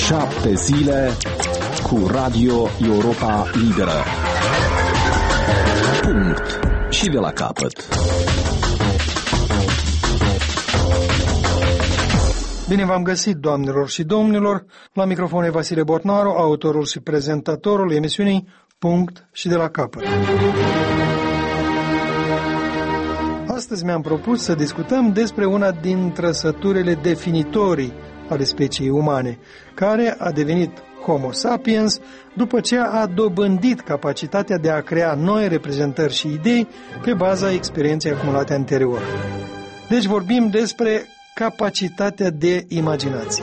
7 zile cu Radio Europa Liberă. Punct. Și de la capăt. Bine v-am găsit, doamnelor și domnilor. La microfon e Vasile Botnaru, autorul și prezentatorul emisiunii Punct și de la capăt. Astăzi mi-am propus să discutăm despre una din trăsăturile definitorii ale speciei umane, care a devenit Homo sapiens după ce a dobândit capacitatea de a crea noi reprezentări și idei pe baza experienței acumulate anterior. Deci vorbim despre capacitatea de imaginație.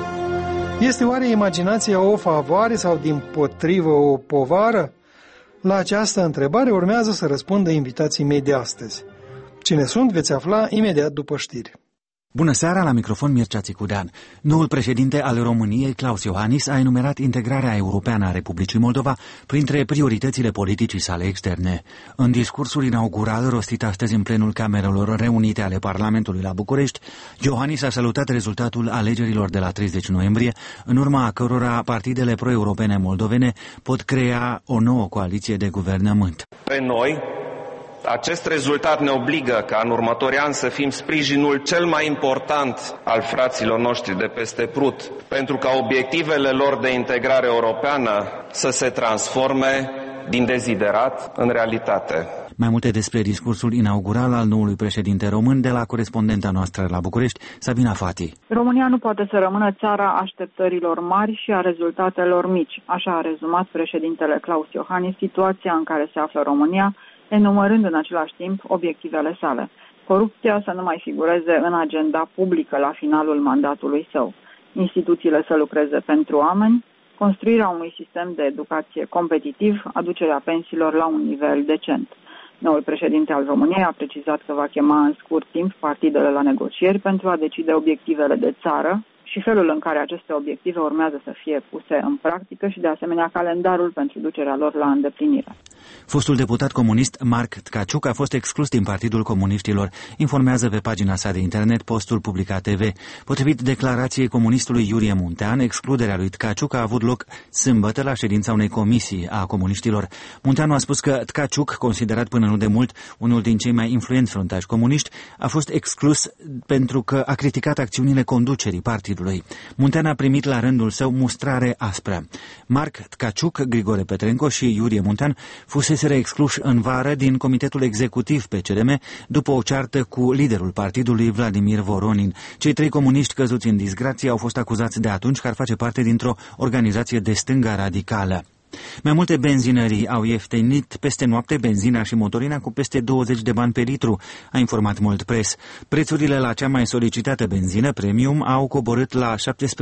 Este oare imaginația o favoare sau dimpotrivă o povară? La această întrebare urmează să răspundă invitații mei de astăzi. Cine sunt veți afla imediat după știri. Bună seara, la microfon Mircea Țicudean. Noul președinte al României, Klaus Iohannis, a enumerat integrarea europeană a Republicii Moldova printre prioritățile politicii sale externe. În discursul inaugural rostit astăzi în plenul Camerelor Reunite ale Parlamentului la București, Iohannis a salutat rezultatul alegerilor de la 30 noiembrie, în urma cărora partidele pro-europene moldovene pot crea o nouă coaliție de guvernământ. Pe noi, acest rezultat ne obligă ca în următorii ani să fim sprijinul cel mai important al fraților noștri de peste Prut, pentru ca obiectivele lor de integrare europeană să se transforme din deziderat în realitate. Mai multe despre discursul inaugural al noului președinte român de la corespondenta noastră la București, Sabina Fati. România nu poate să rămână țara așteptărilor mari și a rezultatelor mici. Așa a rezumat președintele Klaus Iohannis situația în care se află România, enumărând în același timp obiectivele sale. Corupția să nu mai figureze în agenda publică la finalul mandatului său. Instituțiile să lucreze pentru oameni, construirea unui sistem de educație competitiv, aducerea pensiilor la un nivel decent. Noul președinte al României a precizat că va chema în scurt timp partidele la negocieri pentru a decide obiectivele de țară și felul în care aceste obiective urmează să fie puse în practică și, de asemenea, calendarul pentru ducerea lor la îndeplinire. Fostul deputat comunist Marc Tkaciuk a fost exclus din Partidul Comuniștilor, informează pe pagina sa de internet postul Publica TV. Potrivit declarației comunistului Iurie Muntean, excluderea lui Tkaciuk a avut loc sâmbătă la ședința unei comisii a comuniștilor. Munteanu a spus că Tkaciuk, considerat până nu de mult unul din cei mai influenți fruntași comuniști, a fost exclus pentru că a criticat acțiunile conducerii partidului. Muntean a primit la rândul său mustrare aspră. Marc Tkaciuk, Grigore Petrenco și Iurie Muntean fuseseră excluși în vară din Comitetul Executiv PCRM după o ceartă cu liderul partidului Vladimir Voronin. Cei trei comuniști căzuți în disgrație au fost acuzați de atunci că ar face parte dintr-o organizație de stânga radicală. Mai multe benzinării au ieftinit peste noapte benzina și motorina cu peste 20 de bani pe litru, a informat Mult Press. Prețurile la cea mai solicitată benzină premium au coborât la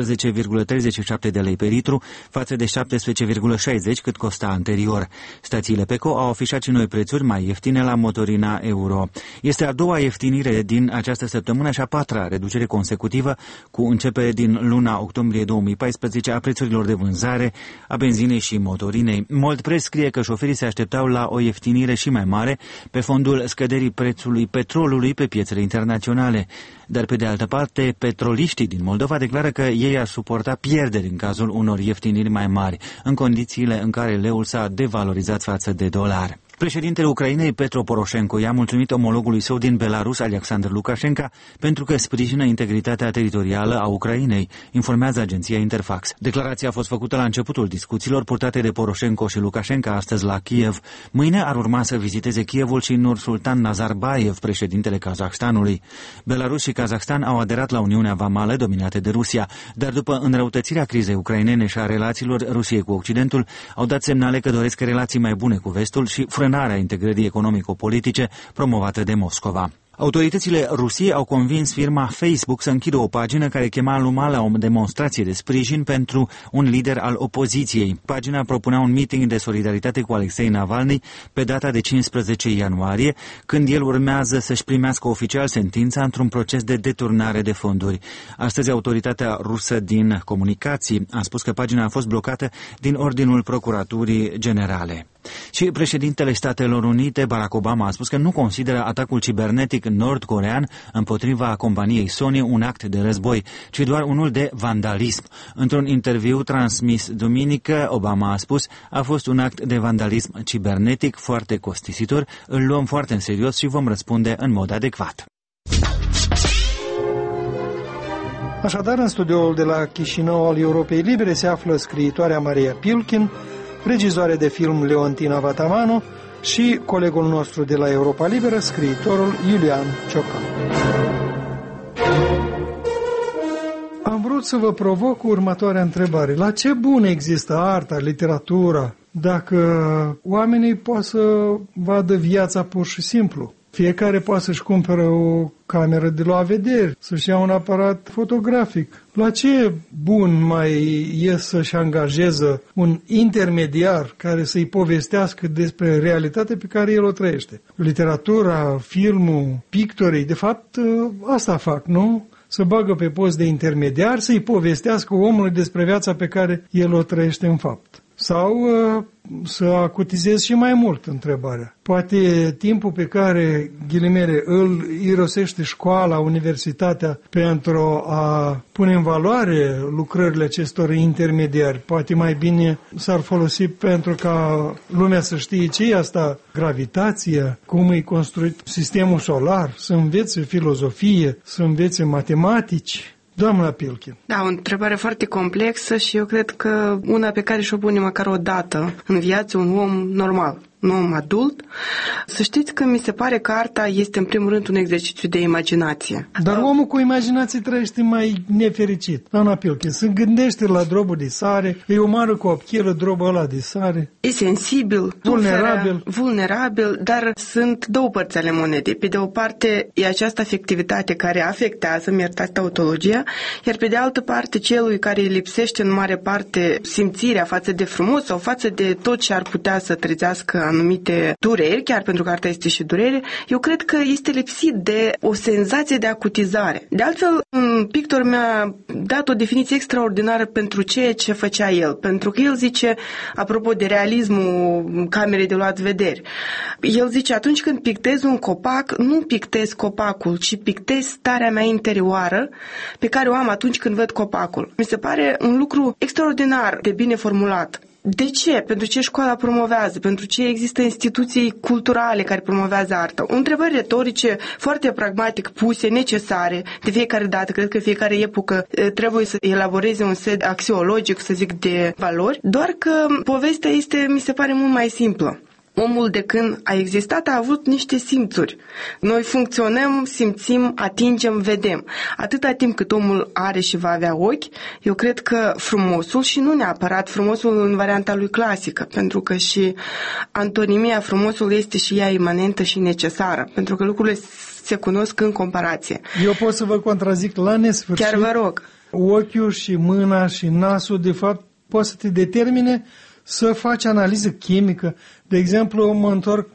17,37 de lei pe litru față de 17,60 cât costa anterior. Stațiile PECO au afișat și noi prețuri mai ieftine la motorina euro. Este a doua ieftinire din această săptămână și a patra reducere consecutivă cu începere din luna octombrie 2014 a prețurilor de vânzare a benzinei și motorinei. Mult Press scrie că șoferii se așteptau la o ieftinire și mai mare pe fondul scăderii prețului petrolului pe piețele internaționale. Dar pe de altă parte, petroliștii din Moldova declară că ei ar suporta pierderi în cazul unor ieftiniri mai mari, în condițiile în care leul s-a devalorizat față de dolar. Președintele Ucrainei, Petro Poroșenko, i-a mulțumit omologului său din Belarus, Alexander Lukashenko, pentru că sprijină integritatea teritorială a Ucrainei, informează agenția Interfax. Declarația a fost făcută la începutul discuțiilor purtate de Poroșenko și Lukashenko astăzi la Kiev. Mâine ar urma să viziteze Kievul și Nursultan Nazarbayev, președintele Kazahstanului. Belarus și Kazahstan au aderat la Uniunea Vamală dominată de Rusia, dar după înrăutățirea crizei ucrainene și a relațiilor Rusiei cu Occidentul, au dat semnale că doresc relații mai bune cu Vestul și frânarea integrării economico-politice promovată de Moscova. Autoritățile Rusiei au convins firma Facebook să închidă o pagină care chema lumea la o demonstrație de sprijin pentru un lider al opoziției. Pagina propunea un meeting de solidaritate cu Alexei Navalny pe data de 15 ianuarie, când el urmează să-și primească oficial sentința într-un proces de deturnare de fonduri. Astăzi, autoritatea rusă din comunicații a spus că pagina a fost blocată din ordinul Procuraturii Generale. Și președintele Statelor Unite, Barack Obama, a spus că nu consideră atacul cibernetic nord-corean împotriva companiei Sony un act de război, ci doar unul de vandalism. Într-un interviu transmis duminică, Obama a spus: a fost un act de vandalism cibernetic foarte costisitor, îl luăm foarte în serios și vom răspunde în mod adecvat. Așadar, în studioul de la Chișinău al Europei Libere se află scriitoarea Maria Pilkin, regizoare de film Leontina Vatamano și colegul nostru de la Europa Liberă, scriitorul Iulian Ciocan. Am vrut să vă provoc cu următoarea întrebare. La ce bun există arta, literatura, dacă oamenii pot să vadă viața pur și simplu? Fiecare poate să-și cumpără o cameră de la vedere, să-și ia un aparat fotografic. La ce bun mai e să-și angajeze un intermediar care să-i povestească despre realitatea pe care el o trăiește? Literatura, filmul, pictorii, de fapt, asta fac, nu? Să bagă pe post de intermediar, să-i povestească omului despre viața pe care el o trăiește în fapt. Sau să acutizez și mai mult întrebarea. Poate timpul pe care, ghilimele, îl irosește școala, universitatea pentru a pune în valoare lucrările acestor intermediari, poate mai bine s-ar folosi pentru ca lumea să știe ce e asta gravitația, cum e construit sistemul solar, să învețe filozofie, să învețe matematici. Doamna Pilkin. Da, o întrebare foarte complexă și eu cred că una pe care și-o pune măcar o dată în viață un om normal, un om adult. Să știți că mi se pare că arta este în primul rând un exercițiu de imaginație. Dar omul cu imaginație trăiește mai nefericit. Doamna Pilkin, se gândește la drobul de sare, îi omoară cu opchilă drobul ăla de sare. E sensibil, vulnerabil, dar sunt două părți ale monedei. Pe de o parte e această afectivitate care afectează, mi iertați tautologia, iar pe de altă parte celui care îi lipsește în mare parte simțirea față de frumos sau față de tot ce ar putea să trezească anumite dureri, chiar pentru că arta este și durere, eu cred că este lipsit de o senzație de acutizare. De altfel, un pictor mi-a dat o definiție extraordinară pentru ceea ce făcea el, pentru că el zice, apropo de realismul camerei de luat vederi, el zice, atunci când pictez un copac, nu pictez copacul, ci pictez starea mea interioară pe care o am atunci când văd copacul. Mi se pare un lucru extraordinar de bine formulat. De ce? Pentru ce școala promovează? Pentru ce există instituții culturale care promovează arta? Întrebări retorice, foarte pragmatic puse, necesare de fiecare dată. Cred că fiecare epocă trebuie să elaboreze un set axiologic, să zic, de valori. Doar că povestea este, mi se pare, mult mai simplă. Omul de când a existat a avut niște simțuri. Noi funcționăm, simțim, atingem, vedem. Atâta timp cât omul are și va avea ochi, eu cred că frumosul, și nu neapărat frumosul în varianta lui clasică, pentru că și antonimia frumosului este și ea imanentă și necesară, pentru că lucrurile se cunosc în comparație. Eu pot să vă contrazic la nesfârșit. Chiar vă rog. Ochiul și mâna și nasul, de fapt, poate să te determine să faci analiză chimică. De exemplu, mă întorc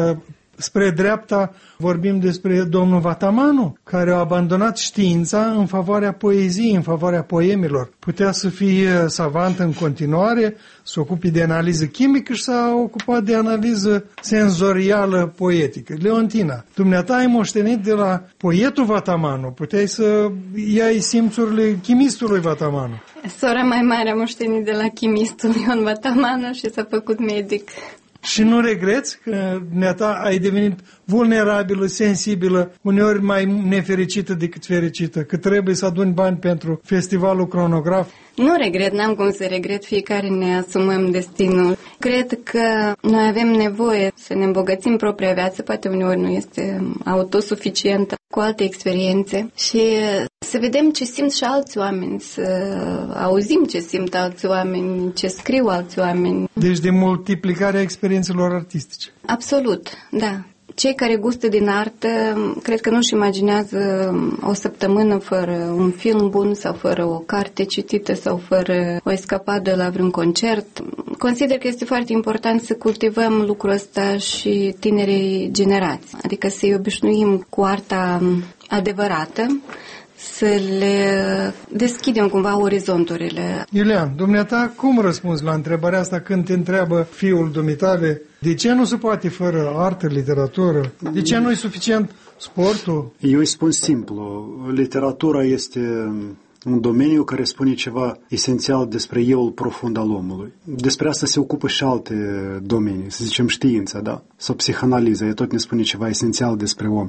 spre dreapta, vorbim despre domnul Vatamano, care a abandonat știința în favoarea poeziei, în favoarea poemilor. Putea să fie savant în continuare, să ocupe de analiză chimică și s-a ocupat de analiză senzorială poetică. Leontina, dumneata ai moștenit de la poetul Vatamano, puteai să iei simțurile chimistului Vatamano. Sora mai mare a moștenit de la chimistul Ion Vatamano și s-a făcut medic. Și nu regreți că dumneata ai devenit vulnerabilă, sensibilă, uneori mai nefericită decât fericită, că trebuie să aduni bani pentru festivalul Cronograf? Nu regret, n-am cum să regret, fiecare ne asumăm destinul. Cred că noi avem nevoie să ne îmbogățim propria viață, poate uneori nu este autosuficientă, cu alte experiențe și să vedem ce simt și alți oameni, să auzim ce simt alți oameni, ce scriu alți oameni. Deci de multiplicarea experiențelor artistice. Absolut, da. Cei care gustă din artă, cred că nu-și imaginează o săptămână fără un film bun sau fără o carte citită sau fără o escapadă la vreun concert. Consider că este foarte important să cultivăm lucrul ăsta și tinerii generații, adică să-i obișnuim cu arta adevărată, să le deschidem cumva orizonturile. Iulian, dumneata, cum răspunzi la întrebarea asta când te întreabă fiul dumitale de ce nu se poate fără artă, literatură? De ce nu e suficient sportul? Eu îi spun simplu, literatura este un domeniu care spune ceva esențial despre euul profund al omului. Despre asta se ocupă și alte domenii, să zicem știința, da? Sau psihanaliza, ea tot ne spune ceva esențial despre om.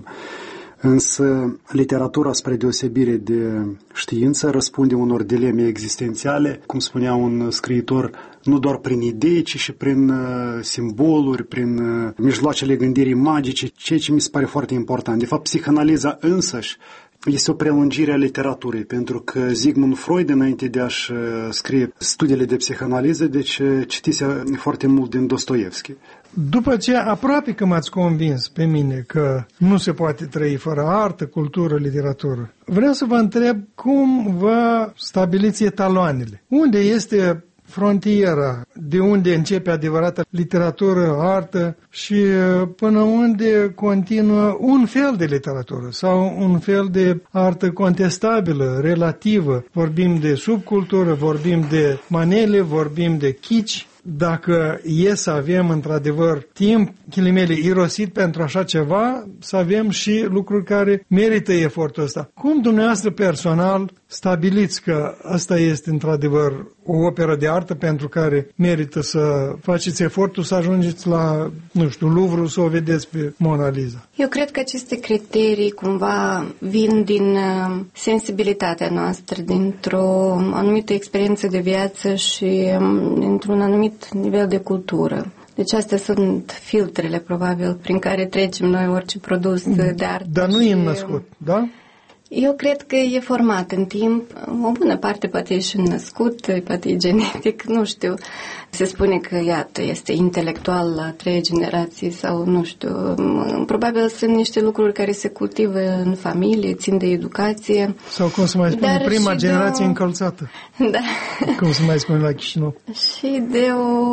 Însă literatura, spre deosebire de știință, răspunde unor dileme existențiale, cum spunea un scriitor, nu doar prin idei, ci și prin simboluri, prin mijloacele gândirii magice, ceea ce mi se pare foarte important. De fapt, psihanaliza însăși este o prelungire a literaturii, pentru că Sigmund Freud, înainte de a-și scrie studiile de psihanaliză, deci citise foarte mult din Dostoevski. După ce aproape că m-ați convins pe mine că nu se poate trăi fără artă, cultură, literatură, vreau să vă întreb cum vă stabiliți etaloanele. Unde este frontiera, de unde începe adevărata literatură, artă și până unde continuă un fel de literatură sau un fel de artă contestabilă, relativă. Vorbim de subcultură, vorbim de manele, vorbim de kitsch. Dacă e să avem într-adevăr timp, ghilimele, irosit pentru așa ceva, să avem și lucruri care merită efortul ăsta. Cum dumneavoastră personal stabiliți că asta este într-adevăr o operă de artă pentru care merită să faceți efortul să ajungeți la, nu știu, Louvre, să o vedeți pe Mona Lisa? Eu cred că aceste criterii cumva vin din sensibilitatea noastră, dintr-o anumită experiență de viață și dintr-un anumit nivel de cultură. Deci astea sunt filtrele, probabil, prin care trecem noi orice produs de artă. Dar nu e născut, da? Eu cred că e format în timp. O bună parte poate e și născut, poate e genetic, nu știu. Se spune că, iată, este intelectual la 3 generații sau, nu știu, probabil sunt niște lucruri care se cultivă în familie, țin de educație. Sau, cum se mai spune, prima generație încălțată. Da. Cum se mai spune la Chișinău. Și de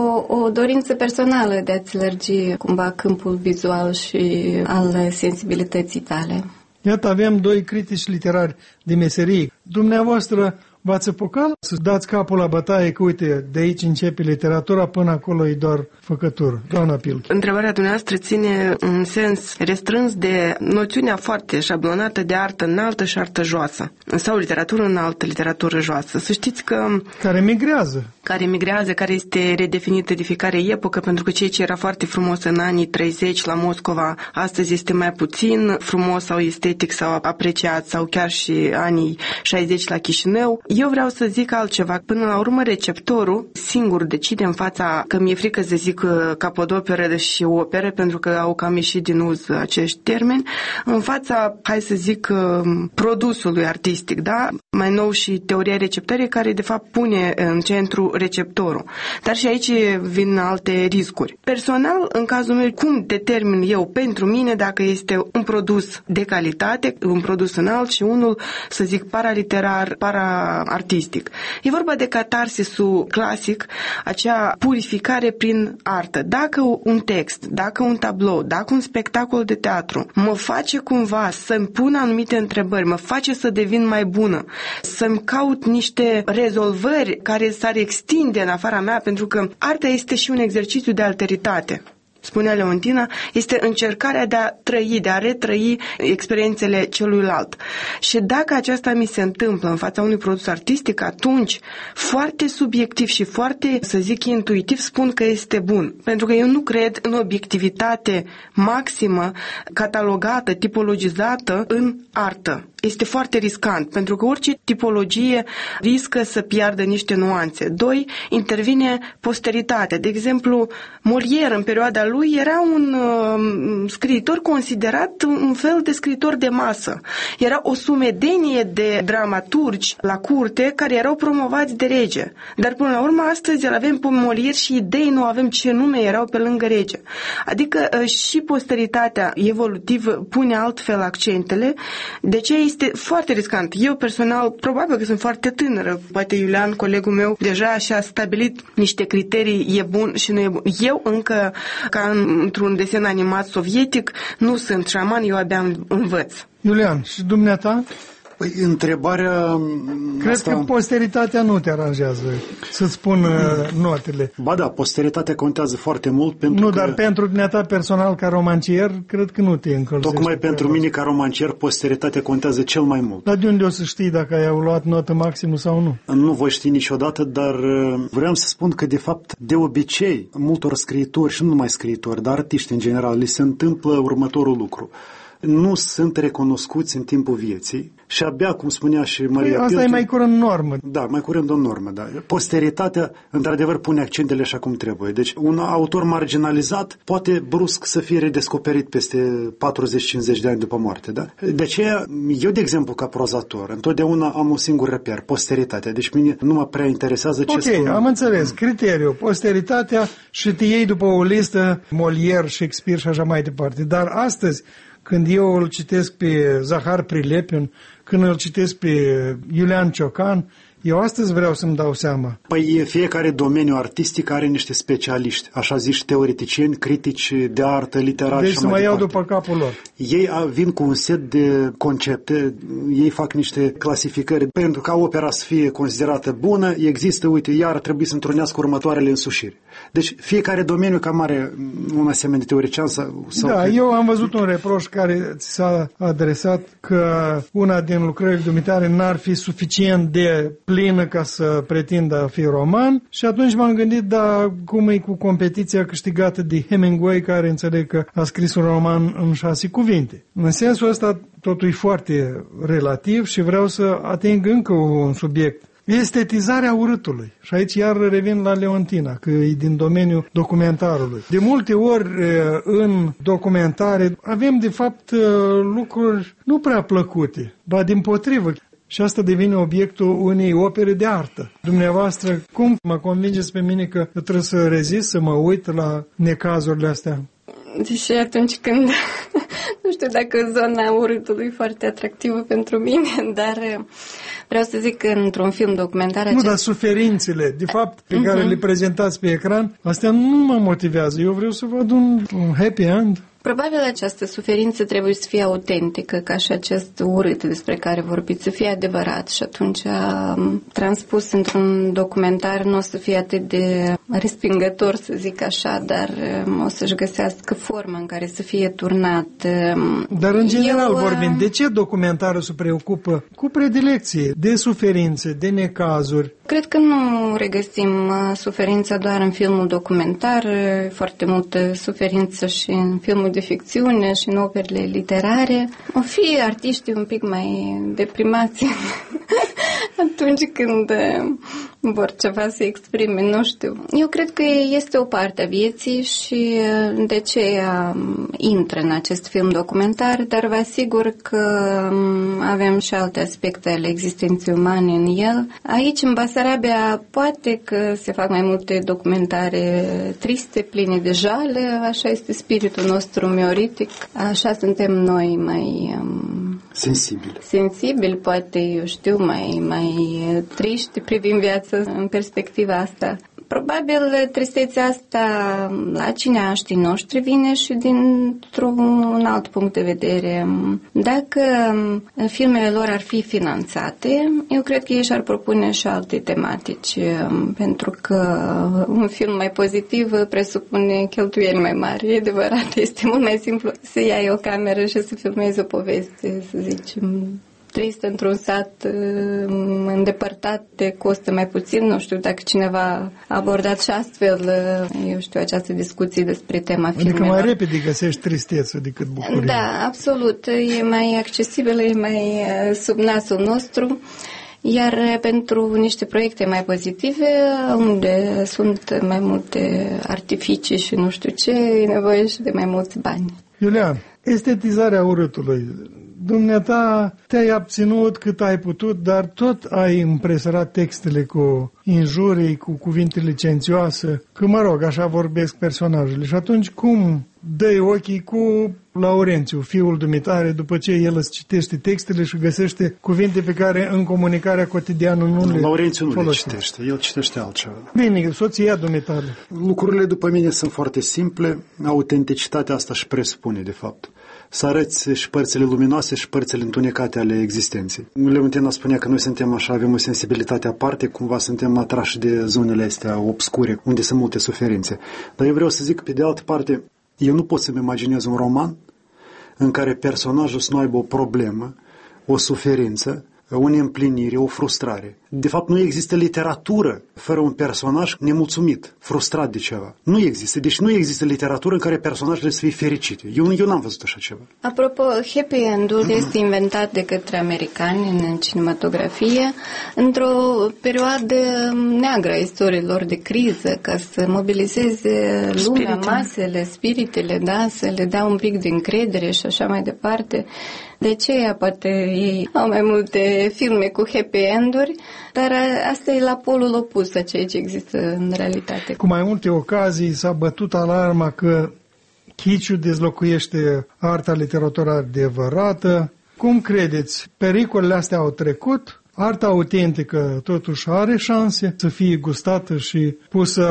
o dorință personală de a-ți lărgi cumva câmpul vizual și al sensibilității tale. Iată, avem 2 critici literari de meserie. Dumneavoastră v-ați apucat să dați capul la bătaie că, uite, de aici începe literatura, până acolo e doar făcătură. Doamna Pilchi. Întrebarea dumneavoastră ține în sens restrâns de noțiunea foarte șablonată de artă înaltă și artă joasă. Sau literatură înaltă, literatură joasă. Să știți că... Care migrează, care este redefinită de fiecare epocă, pentru că ceea ce era foarte frumos în anii 30 la Moscova, astăzi este mai puțin frumos sau estetic sau apreciat, sau chiar și anii 60 la Chișinău. Eu vreau să zic altceva. Până la urmă, receptorul singur decide în fața, că mi-e frică să zic capodoperă și operă, pentru că au cam ieșit din uz acești termeni, în fața, hai să zic, produsului artistic, da? Mai nou și teoria receptării, care de fapt pune în centru receptorul. Dar și aici vin alte riscuri. Personal, în cazul meu, cum determin eu pentru mine dacă este un produs de calitate, un produs înalt și unul, să zic, paraliterar, artistic. E vorba de catarsisul clasic, acea purificare prin artă. Dacă un text, dacă un tablou, dacă un spectacol de teatru mă face cumva să-mi pun anumite întrebări, mă face să devin mai bună, să-mi caut niște rezolvări care s-ar extinde în afara mea, pentru că arta este și un exercițiu de alteritate. Spunea Leontina, este încercarea de a trăi, de a retrăi experiențele celuilalt. Și dacă aceasta mi se întâmplă în fața unui produs artistic, atunci, foarte subiectiv și foarte, să zic, intuitiv, spun că este bun. Pentru că eu nu cred în obiectivitate maximă, catalogată, tipologizată în artă. Este foarte riscant, pentru că orice tipologie riscă să piardă niște nuanțe. 2, intervine posteritatea. De exemplu, Molière, în perioada lui, era un scriitor considerat un fel de scriitor de masă. Era o sumedenie de dramaturgi la curte care erau promovați de rege. Dar până la urmă, astăzi îl avem pe Molière și idei nu avem ce nume erau pe lângă rege. Adică și posteritatea evolutivă pune altfel accentele, de ce este foarte riscant. Eu personal, probabil că sunt foarte tânără, poate Iulian, colegul meu, deja și-a stabilit niște criterii, e bun și nu e bun. Eu încă, ca într-un desen animat sovietic, nu sunt șaman, eu abia învăț. Iulian, și dumneata? Păi, întrebarea... Cred că posteritatea nu te aranjează să-ți spun notele. Ba da, posteritatea contează foarte mult pentru Nu, dar pentru dumneata personal ca romancier, cred că nu te încălzește. Tocmai pentru mine ca romancier, posteritatea contează cel mai mult. Dar de unde o să știi dacă ai luat notă maximă sau nu? Nu voi ști niciodată, dar vreau să spun că, de fapt, de obicei, multor scriitori și nu numai scriitori, dar artiști în general, li se întâmplă următorul lucru. Nu sunt recunoscuți în timpul vieții și abia, cum spunea și Maria Piltu... Asta e mai curând normă. Da, mai curând o normă, da. Posteritatea, într-adevăr, pune accentele așa cum trebuie. Deci, un autor marginalizat poate brusc să fie redescoperit peste 40-50 de ani după moarte, da? De aceea, eu, de exemplu, ca prozator, întotdeauna am un singur reper, posteritatea. Deci, mine nu mă prea interesează ce spun. Ok, am înțeles. Criteriul, posteritatea și te iei după o listă Molière, Shakespeare și așa mai departe. Dar astăzi, când eu îl citesc pe Zahar Prilepin, când îl citesc pe Iulian Ciocan, eu astăzi vreau să-mi dau seama. Păi fiecare domeniu artistic are niște specialiști, așa zici, teoreticieni, critici de artă, literari deci și să mă iau după capul lor. Ei vin cu un set de concepte, ei fac niște clasificări. Pentru ca opera să fie considerată bună, există, uite, iar trebuie să întrunească următoarele însușiri. Deci fiecare domeniu cam are un asemenea teoretician sau... Da, eu am văzut un reproș care ți s-a adresat că una din lucrările dumitare n-ar fi suficient de plină ca să pretindă a fi roman și atunci m-am gândit, dar cum e cu competiția câștigată de Hemingway, care înțeleg că a scris un roman în 6 cuvinte. În sensul ăsta totul e foarte relativ și vreau să ating încă un subiect. Estetizarea urâtului. Și aici iar revin la Leontina, că e din domeniul documentarului. De multe ori în documentare avem de fapt lucruri nu prea plăcute, ba dimpotrivă. Și asta devine obiectul unei opere de artă. Dumneavoastră, cum mă convingeți pe mine că trebuie să rezist, să mă uit la necazurile astea? Deși atunci când, nu știu dacă zona urâtului e foarte atractivă pentru mine, dar vreau să zic că într-un film documentar... Nu, dar suferințele, de fapt, pe care le prezentați pe ecran, astea nu mă motivează. Eu vreau să văd un happy end. Probabil această suferință trebuie să fie autentică, ca și acest urât despre care vorbiți, să fie adevărat și atunci transpus într-un documentar nu o să fie atât de respingător, să zic așa, dar o să-și găsească forma în care să fie turnat. Dar în general vorbind, de ce documentarul se preocupă cu predilecție de suferințe, de necazuri? Cred că nu regăsim suferința doar în filmul documentar, foarte multă suferință și în filmul de ficțiune și în operele literare. O fi artiștii un pic mai deprimați atunci când vor ceva să exprime, nu știu. Eu cred că este o parte a vieții și de aceea intră în acest film documentar, dar vă asigur că avem și alte aspecte ale existenței umane în el. Aici, în Basarabia, poate că se fac mai multe documentare triste, pline de jale, așa este spiritul nostru mioritic, așa suntem noi mai... Sensibili, poate, eu știu, mai triști, privim viața în perspectiva asta. Probabil tristețea asta la cineaștii noștri vine și dintr-un alt punct de vedere. Dacă filmele lor ar fi finanțate, eu cred că ei și-ar propune și alte tematici, pentru că un film mai pozitiv presupune cheltuieli mai mari. E adevărat, este mult mai simplu să iei o cameră și să filmezi o poveste, să zicem, trist într-un sat îndepărtat, te costă mai puțin. Nu știu dacă cineva a abordat și astfel, eu știu, această discuție despre tema filmelor. Adică mai repede găsești tristețe decât bucurie. Da, absolut. E mai accesibil, e mai sub nasul nostru. Iar pentru niște proiecte mai pozitive, unde sunt mai multe artificii și nu știu ce, e nevoie și de mai mulți bani. Iulian, estetizarea urâtului. Dumneata te-ai abținut cât ai putut, dar tot ai împresărat textele cu injurii, cu cuvinte licențioase, că, mă rog, așa vorbesc personajele. Și atunci cum dai ochii cu Laurențiu, fiul dumitare, după ce el îți citește textele și găsește cuvinte pe care în comunicarea cotidiană nu le Laurențiu nu le citește, el citește altceva. Bine, soția dumitare. Lucrurile după mine sunt foarte simple, autenticitatea asta își presupune, de fapt. să arăți și părțile luminoase și părțile întunecate ale existenței. Leontina spunea că noi suntem așa, avem o sensibilitate aparte, cumva suntem atrași de zonele astea obscure, unde sunt multe suferințe. Dar eu vreau să zic, pe de altă parte, eu nu pot să-mi imaginez un roman în care personajul să nu aibă o problemă, o suferință, o neîmplinire, o frustrare. De fapt, nu există literatură fără un personaj nemulțumit, frustrat de ceva. Nu există. Deci nu există literatură în care personajele să fie fericite. Eu n-am văzut așa ceva. Apropo, happy end-ul este inventat de către americani în cinematografie într-o perioadă neagră a istoriilor de criză, ca să mobilizeze lumea, masele, spiritele, da, să le dea un pic de încredere și așa mai departe. De aceea poate ei au mai multe filme cu happy end-uri, dar asta e la polul opus a ceea ce există în realitate. Cu mai multe ocazii s-a bătut alarma că chiciul dezlocuiește arta literatură adevărată. Cum credeți? Pericolele astea au trecut? Arta autentică totuși are șanse să fie gustată și pusă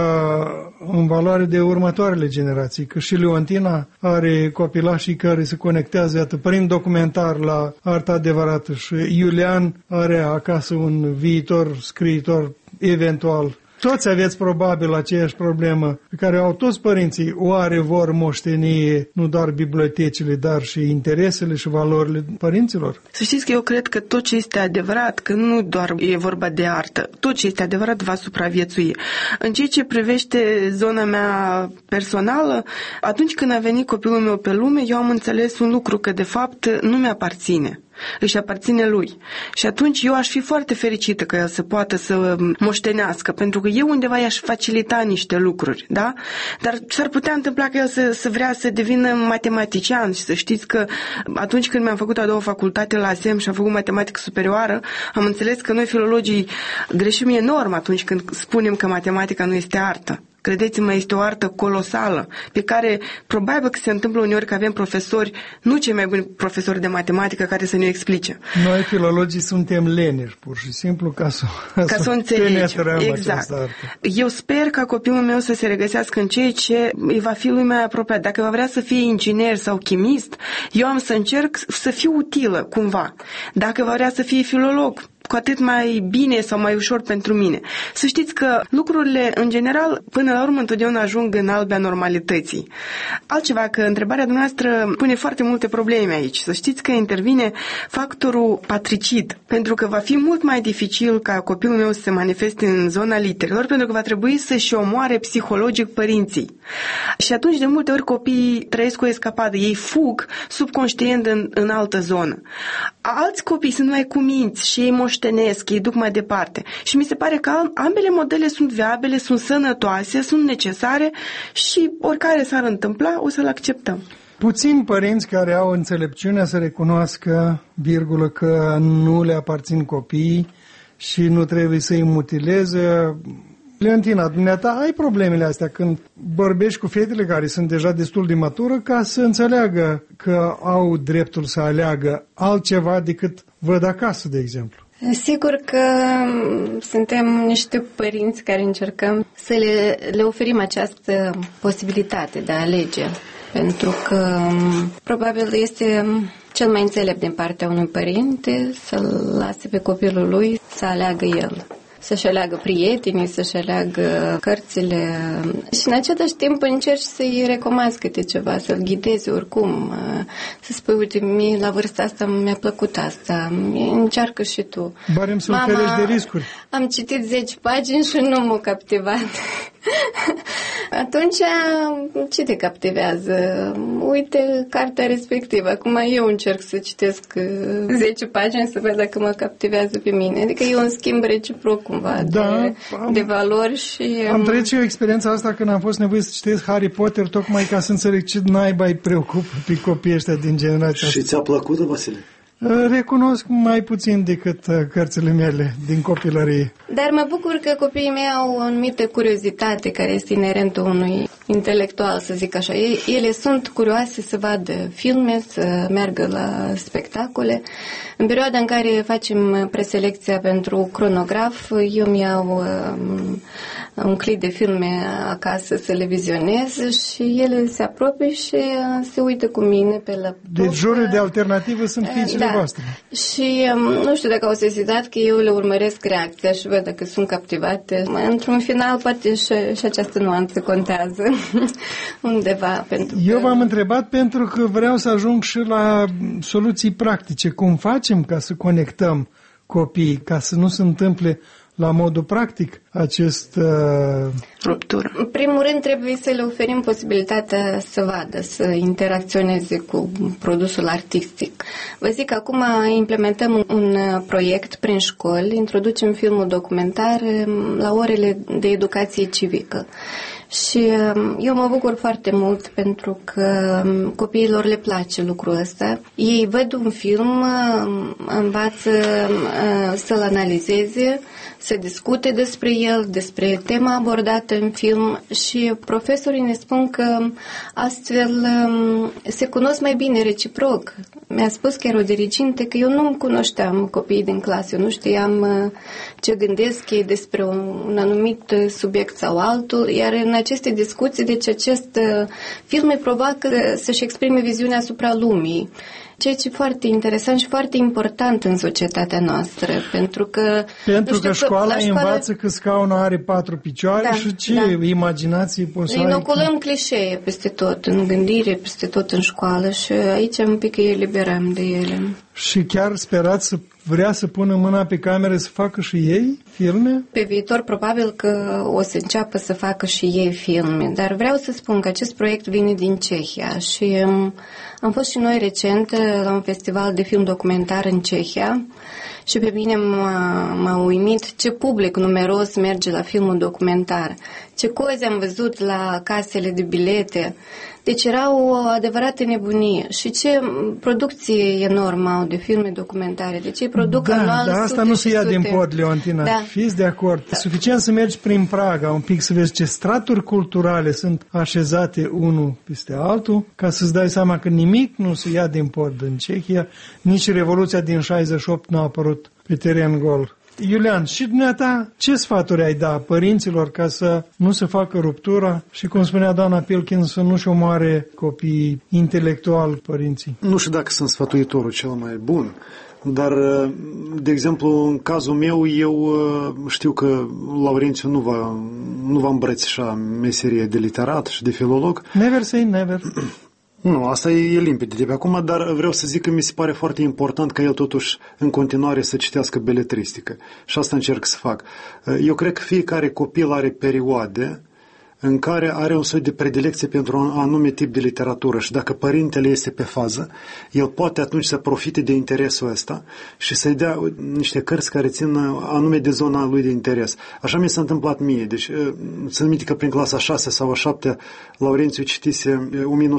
în valoare de următoarele generații, că și Leontina are copilașii care se conectează atât prin documentar la arta adevărată și Iulian are acasă un viitor scriitor eventual. Toți aveți probabil aceeași problemă pe care au toți părinții. Oare vor moșteni nu doar bibliotecile, dar și interesele și valorile părinților? Să știți că eu cred că tot ce este adevărat, că nu doar e vorba de artă, tot ce este adevărat va supraviețui. În ceea ce privește zona mea personală, atunci când a venit copilul meu pe lume, eu am înțeles un lucru, că de fapt nu mi-aparține. Își aparține lui. Și atunci eu aș fi foarte fericită că el să poată să moștenească, pentru că eu undeva i-aș facilita niște lucruri, da? Dar s-ar putea întâmpla că el să vrea să devină matematician și să știți că atunci când mi-am făcut a doua facultate la ASEM și am făcut matematică superioară, am înțeles că noi filologii greșim enorm atunci când spunem că matematica nu este artă. Credeți-mă, este o artă colosală, pe care probabil că se întâmplă uneori că avem profesori, nu cei mai buni profesori de matematică, care să ne explice. Noi, filologii, suntem leneși, pur și simplu, ca să o înțelegem. Exact. Eu sper ca copilul meu să se regăsească în ceea ce îi va fi lui mai apropiat. Dacă va vrea să fie inginer sau chimist, eu am să încerc să fiu utilă, cumva. Dacă va vrea să fie filolog, cu atât mai bine sau mai ușor pentru mine. Să știți că lucrurile, în general, până la urmă, întotdeauna ajung în albea normalității. Altceva, că întrebarea dumneavoastră pune foarte multe probleme aici. Să știți că intervine factorul patricid, pentru că va fi mult mai dificil ca copilul meu să se manifeste în zona literelor, pentru că va trebui să-și omoare psihologic părinții. Și atunci, de multe ori, copiii trăiesc o escapadă. Ei fug subconștient în altă zonă. Alți copii sunt mai cuminți și ei moștenesc, ei duc mai departe. Și mi se pare că ambele modele sunt viabile, sunt sănătoase, sunt necesare și oricare s-ar întâmpla, o să-l acceptăm. Puțini părinți care au înțelepciunea să recunoască, virgulă, că nu le aparțin copiii și nu trebuie să-i mutileze. Leontina, dumneata, ai problemele astea când vorbești cu fetele care sunt deja destul de matură ca să înțeleagă că au dreptul să aleagă altceva decât văd acasă, de exemplu? Sigur că suntem niște părinți care încercăm să le oferim această posibilitate de a alege, pentru că probabil este cel mai înțelept din partea unui părinte să-l lase pe copilul lui să aleagă el. Să-și aleagă prietenii, să-și aleagă cărțile și în același timp încerci să-i recomanzi câte ceva, să-l ghidezi oricum, să spui, uite, mie la vârsta asta mi-a plăcut asta, încearcă și tu. Barem să ferești de riscuri. Am citit 10 pagini și nu m-a captivat. Atunci, ce te captivează? Uite cartea respectivă. Acum eu încerc să citesc 10 pagini să văd dacă mă captivează pe mine. Adică e un schimb reciproc cumva de valori și... Am trăit și eu experiența asta când am fost nevoit să citesc Harry Potter tocmai ca să înțeleg ce naiba îi preocupă pe copiii ăștia din generația asta. Și ți-a plăcut, Vasile? Recunosc mai puțin decât cărțile mele din copilărie. Dar mă bucur că copiii mei au o anumită curiozitate care este inerentă unui intelectual, să zic așa. Ele sunt curioase să vadă filme, să meargă la spectacole. În perioada în care facem preselecția pentru cronograf, eu mi-au un clip de filme acasă să le vizionez și ele se apropie și se uită cu mine pe laptop. Deci jurul de alternativă sunt fiicele voastre. Și nu știu dacă au sesizat că eu le urmăresc reacția și văd dacă sunt captivate. Într-un final, poate și această nuanță contează undeva. Eu v-am întrebat pentru că vreau să ajung și la soluții practice. Cum facem ca să conectăm copiii, ca să nu se întâmple la modul practic acest ruptură? În primul rând trebuie să le oferim posibilitatea să vadă, să interacționeze cu produsul artistic. Vă zic, acum implementăm un proiect prin școli, introducem filmul documentar la orele de educație civică. Și eu mă bucur foarte mult pentru că copiilor le place lucrul ăsta. Ei văd un film, învață să-l analizeze, să discute despre el, despre tema abordată în film și profesorii ne spun că astfel se cunosc mai bine reciproc. Mi-a spus chiar o diriginte că eu nu cunoșteam copiii din clasă, eu nu știam ce gândesc ei despre un anumit subiect sau altul, iar în aceste discuții, deci acest film îi provoacă să-și exprime viziunea asupra lumii. Ceea ce e foarte interesant și foarte important în societatea noastră, pentru că școala învață că scaunul are 4 picioare și ce imaginații poți să ai. Inoculăm clișee peste tot, în gândire, peste tot în școală și aici un pic îi eliberăm de ele. Și chiar sperați să vrea să pună mâna pe cameră să facă și ei filme? Pe viitor probabil că o să înceapă să facă și ei filme, dar vreau să spun că acest proiect vine din Cehia și am fost și noi recent la un festival de film documentar în Cehia și pe mine m-a uimit ce public numeros merge la filmul documentar, ce cozi am văzut la casele de bilete. Deci era o adevărată nebunie. Și ce producție enormă au de filme documentare. Deci ei produc anual dar asta nu se ia din pod, Leontina. Da. Fiți de acord. Da. Suficient să mergi prin Praga un pic să vezi ce straturi culturale sunt așezate unul peste altul, ca să-ți dai seama că nimic nu se ia din pod în Cehia, nici Revoluția din 68 nu a apărut pe teren gol. Iulian, și dumneata, ce sfaturi ai da părinților ca să nu se facă ruptura și, cum spunea doamna Pilkin, să nu-și omoare copiii intelectual părinții? Nu știu dacă sunt sfătuitorul cel mai bun, dar, de exemplu, în cazul meu, eu știu că Laurențiu nu va îmbrățișa meseria de literat și de filolog. Never say never. Nu, asta e limpede de pe acum, dar vreau să zic că mi se pare foarte important ca el totuși în continuare să citească beletristică. Și asta încerc să fac. Eu cred că fiecare copil are perioade în care are un soi de predilecție pentru un anume tip de literatură și dacă părintele este pe fază, el poate atunci să profite de interesul ăsta și să-i dea niște cărți care țin anume de zona lui de interes. Așa mi s-a întâmplat mie. Deci, țin minte că prin clasa 6 sau a 7 Laurențiu citise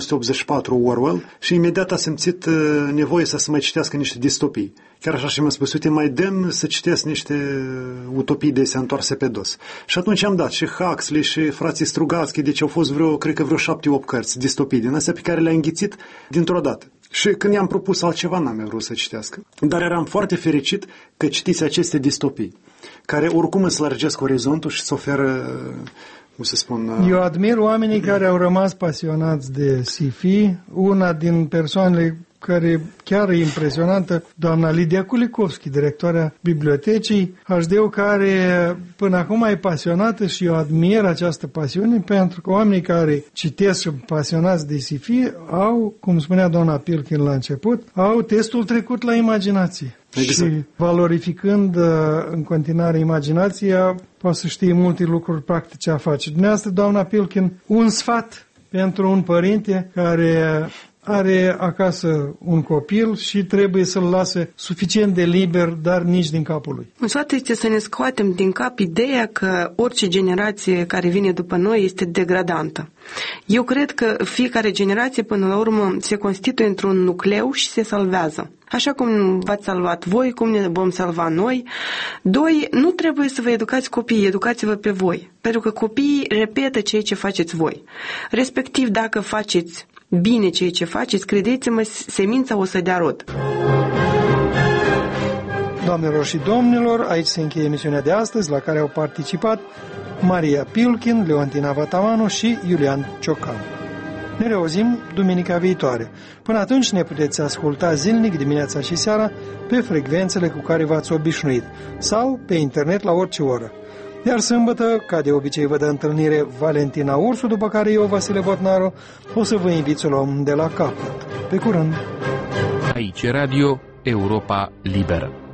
1984 Orwell și imediat a simțit nevoie să se mai citească niște distopii. Chiar așa și mi-a spus, uite, mai dăm să citesc niște utopii de se întoarse pe dos. Și atunci am dat și Huxley și frații Strugatsky, deci au fost cred că vreo 7-8 cărți, distopii din astea pe care le-a înghițit dintr-o dată. Și când i-am propus altceva, n-am mai vrut să citească. Dar eram foarte fericit că citiți aceste distopii, care oricum îți lărgesc orizontul și îți oferă, cum să spun... Eu admir oamenii care au rămas pasionați de sci-fi. Una din persoanele care chiar e impresionantă, doamna Lidia Kulikovski, directoarea bibliotecii HD-ul, care până acum e pasionată și eu admir această pasiune pentru că oamenii care citesc și pasionați de sci-fi au, cum spunea doamna Pilkin la început, au testul trecut la imaginație. Exact. Și valorificând în continuare imaginația, poate să știe multe lucruri practice a face. Dumneavoastră, doamna Pilkin, un sfat pentru un părinte care are acasă un copil și trebuie să-l lase suficient de liber, dar nici din capul lui. Un sfat este să ne scoatem din cap ideea că orice generație care vine după noi este degradantă. Eu cred că fiecare generație până la urmă se constituie într-un nucleu și se salvează. Așa cum v-ați salvat voi, cum ne vom salva noi. 2. Nu trebuie să vă educați copiii, educați-vă pe voi. Pentru că copiii repetă ceea ce faceți voi. Respectiv, dacă faceți bine ceea ce faceți, credeți-mă, semința o să dea rod. Doamnelor și domnilor, aici se încheie emisiunea de astăzi, la care au participat Maria Pilkin, Leontina Vatamanu și Iulian Ciocan. Ne reauzim duminica viitoare. Până atunci ne puteți asculta zilnic, dimineața și seara, pe frecvențele cu care v-ați obișnuit sau pe internet la orice oră. Iar sâmbătă, ca de obicei, vă dă întâlnire Valentina Ursu, după care eu, Vasile Botnaru, o să vă invit să o luăm de la capăt. Pe curând! Aici Radio Europa Liberă.